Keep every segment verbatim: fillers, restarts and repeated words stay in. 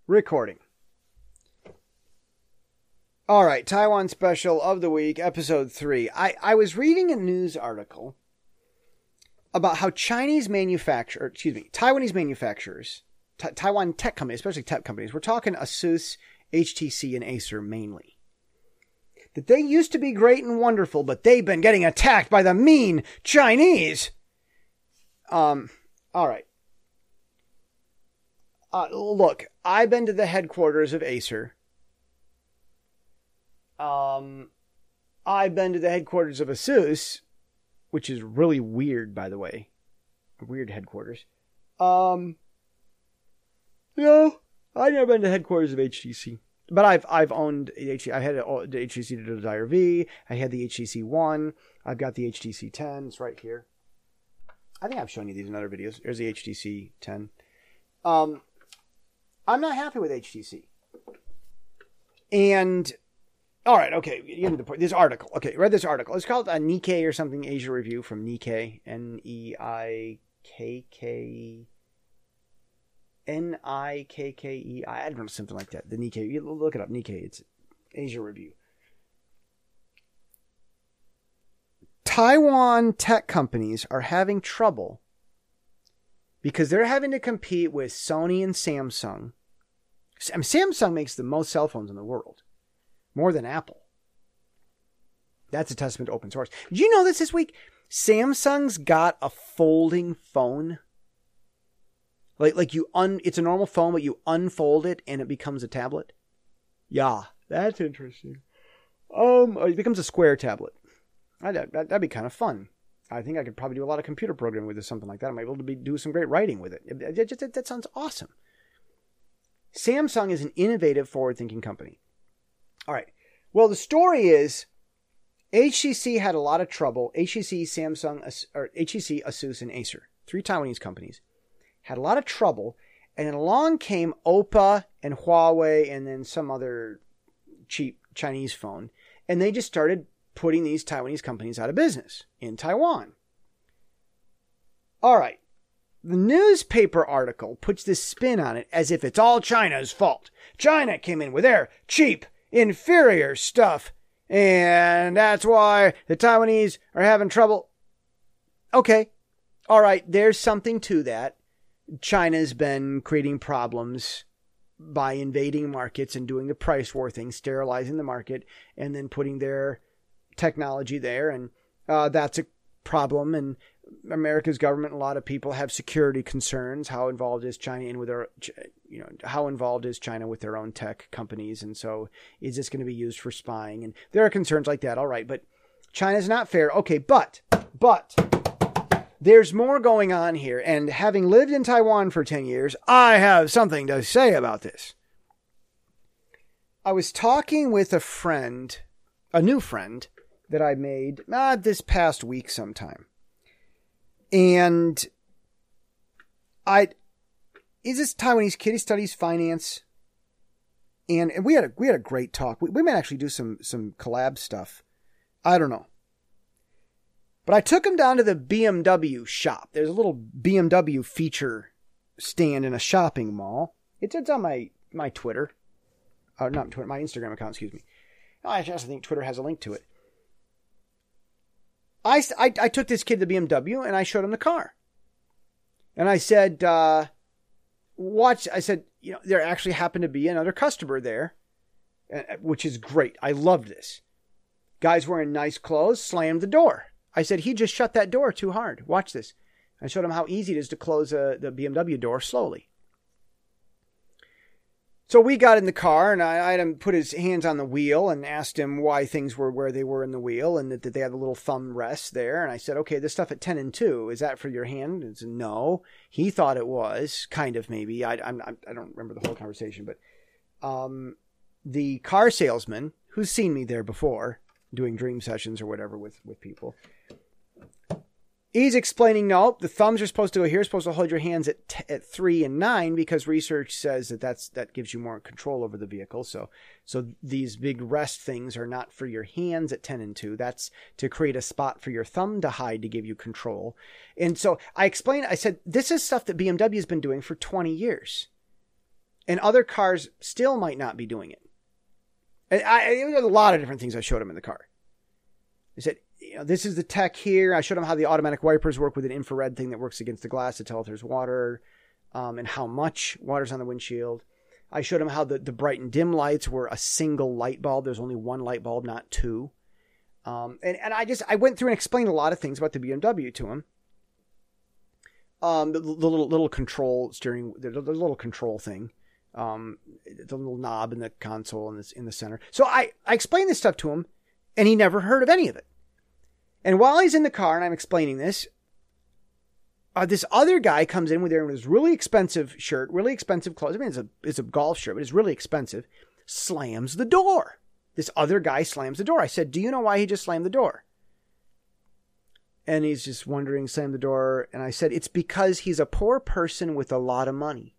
Recording. All right, Taiwan special of the week, episode three. I, I was reading a news article about how Chinese manufacturer, excuse me, Taiwanese manufacturers, Ta- Taiwan tech companies, especially tech companies, we're talking ASUS, H T C, and Acer mainly, that they used to be great and wonderful, but they've been getting attacked by the mean Chinese. Um, all right. Uh, look, I've been to the headquarters of Acer. Um, I've been to the headquarters of ASUS, which is really weird, by the way. Weird headquarters. Um, no, I've never been to the headquarters of H T C. But I've I've owned H T C. I've had the H T C Desire V. I had the H T C One. I've got the H T C ten. It's right here. I think I've shown you these in other videos. There's the H T C ten. Um, I'm not happy with H T C. And, all right, okay, you get the point. This article. Okay, read this article. It's called a Nikkei or something, Asia Review from Nikkei. N E I K K. N I K K E I. I don't know, something like that. The Nikkei. You look it up. Nikkei. It's Asia Review. Taiwan tech companies are having trouble because they're having to compete with Sony and Samsung. I mean, Samsung makes the most cell phones in the world. More than Apple. That's a testament to open source. Did you know this this week? Samsung's got a folding phone. Like, like you un, it's a normal phone, but you unfold it and it becomes a tablet. Yeah, that's interesting. Um, it becomes a square tablet. I'd, that, that'd be kind of fun. I think I could probably do a lot of computer programming with it, something like that. I might be able to be, do some great writing with it. It, it, it. That sounds awesome. Samsung is an innovative, forward-thinking company. All right. Well, the story is H T C had a lot of trouble. H T C, Samsung, or H T C, ASUS, and Acer, three Taiwanese companies, had a lot of trouble. And then along came Oppo and Huawei and then some other cheap Chinese phone. And they just started putting these Taiwanese companies out of business in Taiwan. All right. The newspaper article puts this spin on it as if it's all China's fault. China came in with their cheap, inferior stuff, and that's why the Taiwanese are having trouble. Okay. All right. There's something to that. China's been creating problems by invading markets and doing the price war thing, sterilizing the market, and then putting their technology there. And uh, that's a problem. And America's government, a lot of people have security concerns. How involved is China in with their, you know, how involved is China with their own tech companies? And so is this going to be used for spying? And there are concerns like that. All right. But China's not fair. Okay. But, but there's more going on here. And having lived in Taiwan for ten years, I have something to say about this. I was talking with a friend, a new friend that I made uh, this past week sometime. And I, is this Taiwanese kid? He studies finance, and, and we had a we had a great talk. We, we might actually do some some collab stuff. I don't know, but I took him down to the B M W shop. There's a little B M W feature stand in a shopping mall. It's it's on my my Twitter, uh, not Twitter, my Instagram account. Excuse me. I actually think Twitter has a link to it. I, I, I took this kid to the B M W and I showed him the car. And I said, uh, watch, I said, you know, there actually happened to be another customer there, which is great. I loved this. Guy's wearing nice clothes, slammed the door. I said, he just shut that door too hard. Watch this. I showed him how easy it is to close uh, the B M W door slowly. So we got in the car, and I, I had him put his hands on the wheel and asked him why things were where they were in the wheel, and that, that they had a little thumb rest there. And I said, okay, this stuff at ten and two, is that for your hand? And he said, no. He thought it was, kind of maybe. I, I'm, I don't remember the whole conversation, but um, the car salesman, who's seen me there before, doing dream sessions or whatever with, with people, he's explaining, no, the thumbs are supposed to go here, supposed to hold your hands at t- at three and nine because research says that that's, that gives you more control over the vehicle. So, so these big rest things are not for your hands at ten and two. That's to create a spot for your thumb to hide to give you control. And so I explained, I said, this is stuff that B M W has been doing for twenty years. And other cars still might not be doing it. And I, there was a lot of different things I showed him in the car. I said, you know, this is the tech here. I showed him how the automatic wipers work with an infrared thing that works against the glass to tell if there's water, um, and how much water's on the windshield. I showed him how the, the bright and dim lights were a single light bulb. There's only one light bulb, not two. Um, and, and I just, I went through and explained a lot of things about the B M W to him. Um, the, the little, little control steering, the, the little control thing, um, the little knob in the console in this, in the center. So I, I explained this stuff to him and he never heard of any of it. And while he's in the car and I'm explaining this, uh, this other guy comes in with his really expensive shirt, really expensive clothes. I mean, it's a, it's a golf shirt, but it's really expensive. Slams the door. This other guy slams the door. I said, do you know why he just slammed the door? And he's just wondering, slammed the door. And I said, it's because he's a poor person with a lot of money.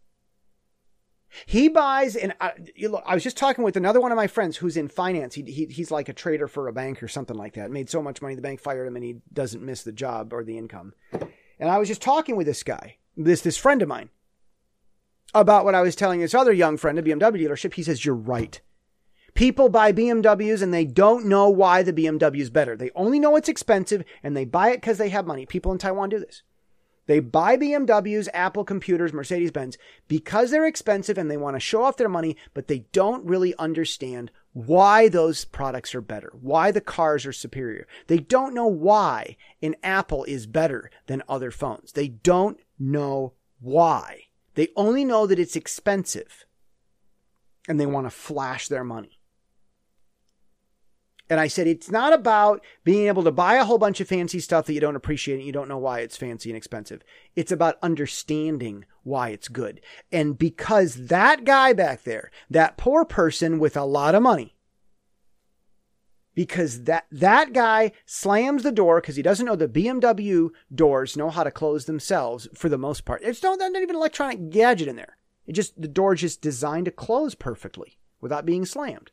He buys, and I, you look, I was just talking with another one of my friends who's in finance. He, he He's like a trader for a bank or something like that. Made so much money, the bank fired him and he doesn't miss the job or the income. And I was just talking with this guy, this, this friend of mine, about what I was telling this other young friend at B M W dealership. He says, you're right. People buy B M Ws and they don't know why the B M W is better. They only know it's expensive and they buy it because they have money. People in Taiwan do this. They buy B M Ws, Apple computers, Mercedes-Benz because they're expensive and they want to show off their money, but they don't really understand why those products are better, why the cars are superior. They don't know why an Apple is better than other phones. They don't know why. They only know that it's expensive and they want to flash their money. And I said, it's not about being able to buy a whole bunch of fancy stuff that you don't appreciate and you don't know why it's fancy and expensive. It's about understanding why it's good. And because that guy back there, that poor person with a lot of money, because that, that guy slams the door because he doesn't know the B M W doors know how to close themselves for the most part. It's not, not even an electronic gadget in there. It just, the door's just designed to close perfectly without being slammed.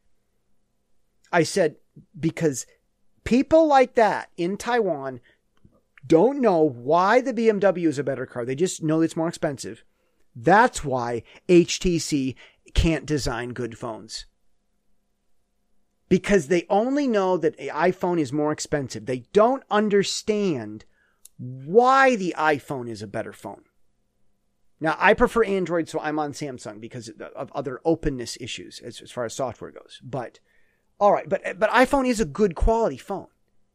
I said, because people like that in Taiwan don't know why the B M W is a better car. They just know it's more expensive. That's why H T C can't design good phones. Because they only know that an iPhone is more expensive. They don't understand why the iPhone is a better phone. Now, I prefer Android, so I'm on Samsung because of other openness issues as, as far as software goes. But all right, but but iPhone is a good quality phone.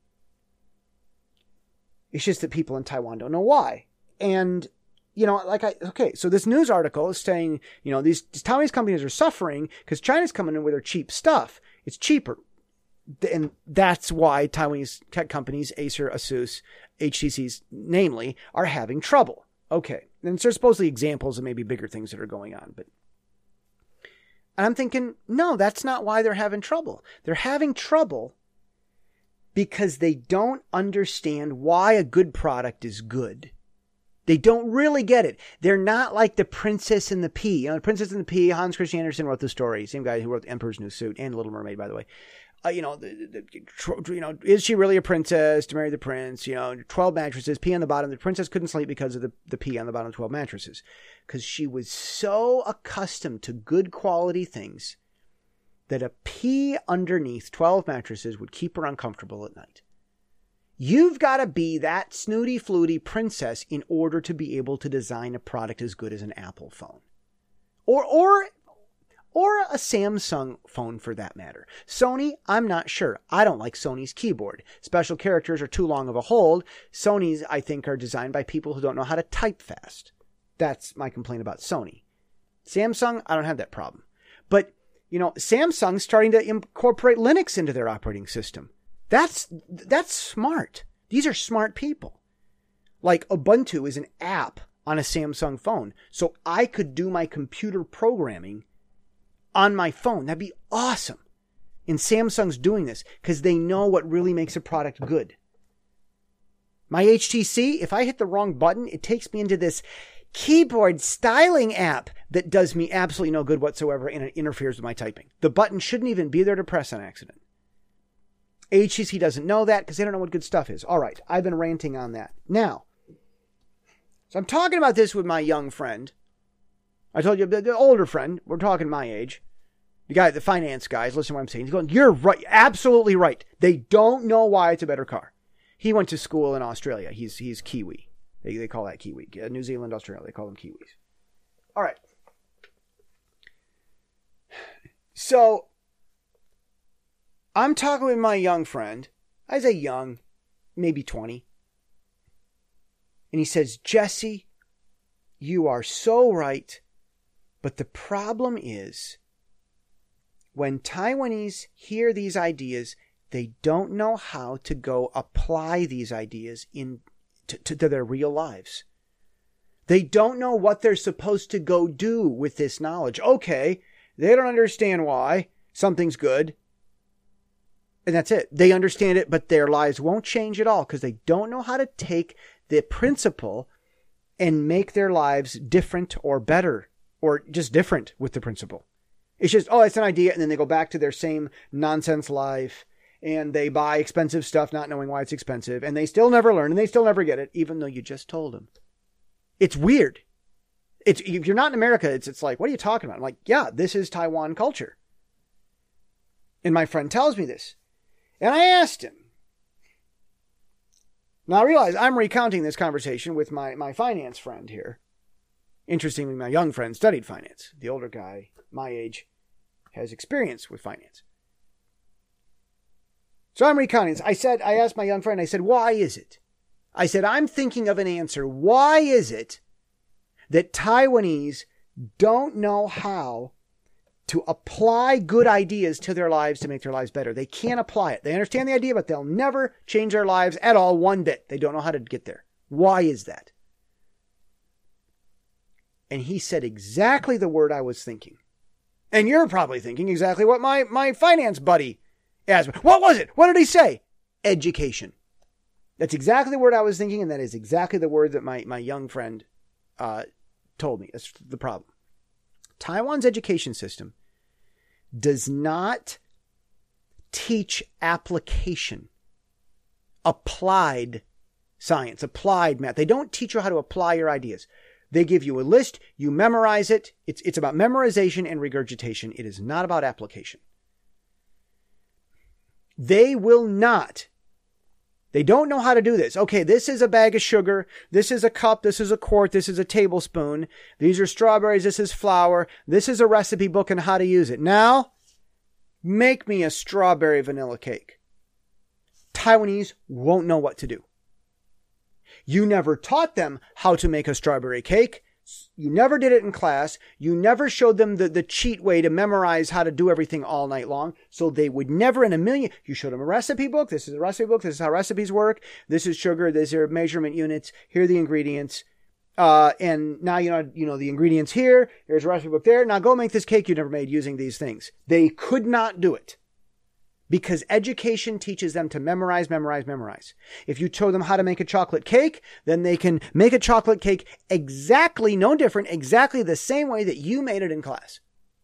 It's just that people in Taiwan don't know why. And, you know, like I, okay, so this news article is saying, you know, these, these Taiwanese companies are suffering because China's coming in with their cheap stuff. It's cheaper. And that's why Taiwanese tech companies, Acer, Asus, H T Cs, namely, are having trouble. Okay. And there's supposedly examples of maybe bigger things that are going on, but and I'm thinking, no, that's not why they're having trouble. They're having trouble because they don't understand why a good product is good. They don't really get it. They're not like the Princess and the Pea. You know, the Princess and the Pea, Hans Christian Andersen wrote the story. Same guy who wrote The Emperor's New Suit and Little Mermaid, by the way. Uh, you know, the, the, you know, is she really a princess to marry the prince? You know, twelve mattresses, pea on the bottom. The princess couldn't sleep because of the, the pea on the bottom of twelve mattresses. Because she was so accustomed to good quality things that a pea underneath twelve mattresses would keep her uncomfortable at night. You've got to be that snooty, fluty princess in order to be able to design a product as good as an Apple phone. Or, or, or a Samsung phone for that matter. Sony, I'm not sure. I don't like Sony's keyboard. Special characters are too long of a hold. Sony's, I think, are designed by people who don't know how to type fast. That's my complaint about Sony. Samsung, I don't have that problem. But, you know, Samsung's starting to incorporate Linux into their operating system. That's, that's smart. These are smart people. Like Ubuntu is an app on a Samsung phone. So I could do my computer programming on my phone. That'd be awesome. And Samsung's doing this because they know what really makes a product good. My H T C, if I hit the wrong button, it takes me into this keyboard styling app that does me absolutely no good whatsoever and it interferes with my typing. The button shouldn't even be there to press on accident. H T C doesn't know that because they don't know what good stuff is. All right, I've been ranting on that. Now, so I'm talking about this with my young friend I told you, the, the older friend, we're talking my age, the guy, the finance guys, listen to what I'm saying. He's going, you're right, absolutely right. They don't know why it's a better car. He went to school in Australia. He's he's Kiwi. They they call that Kiwi. New Zealand, Australia, they call them Kiwis. All right. So, I'm talking with my young friend. I say young, maybe twenty. And he says, Jesse, you are so right. But the problem is, when Taiwanese hear these ideas, they don't know how to go apply these ideas in to, to, to their real lives. They don't know what they're supposed to go do with this knowledge. Okay, they don't understand why something's good. And that's it. They understand it, but their lives won't change at all because they don't know how to take the principle and make their lives different or better or just different with the principle. It's just, oh, it's an idea. And then they go back to their same nonsense life and they buy expensive stuff, not knowing why it's expensive. And they still never learn and they still never get it, even though you just told them. It's weird. It's, if you're not in America, it's, it's like, what are you talking about? I'm like, yeah, this is Taiwan culture. And my friend tells me this. And I asked him. Now I realize I'm recounting this conversation with my, my finance friend here. Interestingly, my young friend studied finance. The older guy, my age, has experience with finance. So I'm recounting this. I said, I asked my young friend, I said, why is it? I said, I'm thinking of an answer. Why is it that Taiwanese don't know how to apply good ideas to their lives to make their lives better? They can't apply it. They understand the idea, but they'll never change their lives at all one bit. They don't know how to get there. Why is that? And he said exactly the word I was thinking. And you're probably thinking exactly what my, my finance buddy asked me. What was it? What did he say? Education. That's exactly the word I was thinking, and that is exactly the word that my, my young friend uh, told me. That's the problem. Taiwan's education system does not teach application, applied science, applied math. They don't teach you how to apply your ideas. They give you a list, you memorize it. It's, it's about memorization and regurgitation. It is not about application. They will not. They don't know how to do this. Okay, this is a bag of sugar. This is a cup. This is a quart. This is a tablespoon. These are strawberries. This is flour. This is a recipe book on how to use it. Now, make me a strawberry vanilla cake. Taiwanese won't know what to do. You never taught them how to make a strawberry cake. You never did it in class. You never showed them the, the cheat way to memorize how to do everything all night long. So they would never in a million. You showed them a recipe book. This is a recipe book. This is how recipes work. This is sugar. These are measurement units. Here are the ingredients. Uh, and now you know, you know the ingredients here. Here's a recipe book there. Now go make this cake you never made using these things. They could not do it. Because education teaches them to memorize, memorize, memorize. If you show them how to make a chocolate cake, then they can make a chocolate cake exactly, no different, exactly the same way that you made it in class.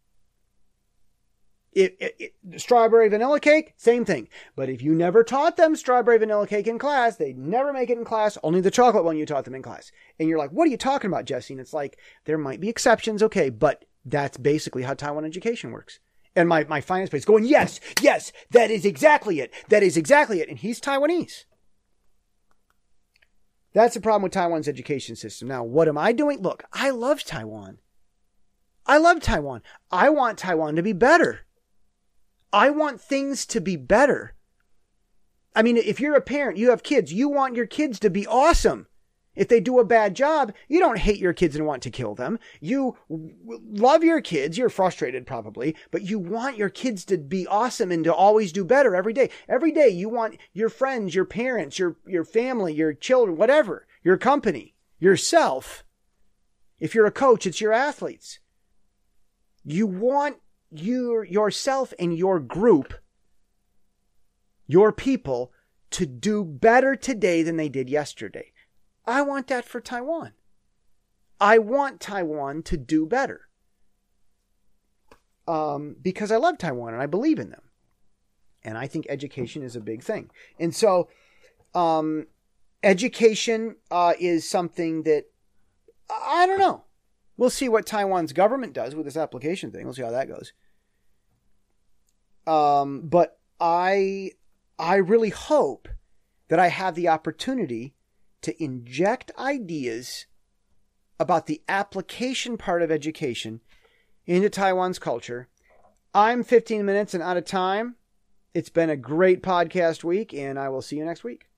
It, it, it, strawberry vanilla cake, same thing. But if you never taught them strawberry vanilla cake in class, they'd never make it in class, only the chocolate one you taught them in class. And you're like, what are you talking about, Jesse? And it's like, there might be exceptions, okay, but that's basically how Taiwan education works. And my, my finance buddy's going, yes, yes, that is exactly it. That is exactly it. And he's Taiwanese. That's the problem with Taiwan's education system. Now, what am I doing? Look, I love Taiwan. I love Taiwan. I want Taiwan to be better. I want things to be better. I mean, if you're a parent, you have kids, you want your kids to be awesome. If they do a bad job, you don't hate your kids and want to kill them. You love your kids. You're frustrated probably, but you want your kids to be awesome and to always do better every day. Every day you want your friends, your parents, your, your family, your children, whatever, your company, yourself. If you're a coach, it's your athletes. You want your, yourself and your group, your people, to do better today than they did yesterday. I want that for Taiwan. I want Taiwan to do better. Um, because I love Taiwan and I believe in them. And I think education is a big thing. And so, um, education, uh, is something that, I don't know. We'll see what Taiwan's government does with this application thing. We'll see how that goes. Um, but I, I really hope that I have the opportunity to inject ideas about the application part of education into Taiwan's culture. I'm fifteen minutes and out of time. It's been a great podcast week, and I will see you next week.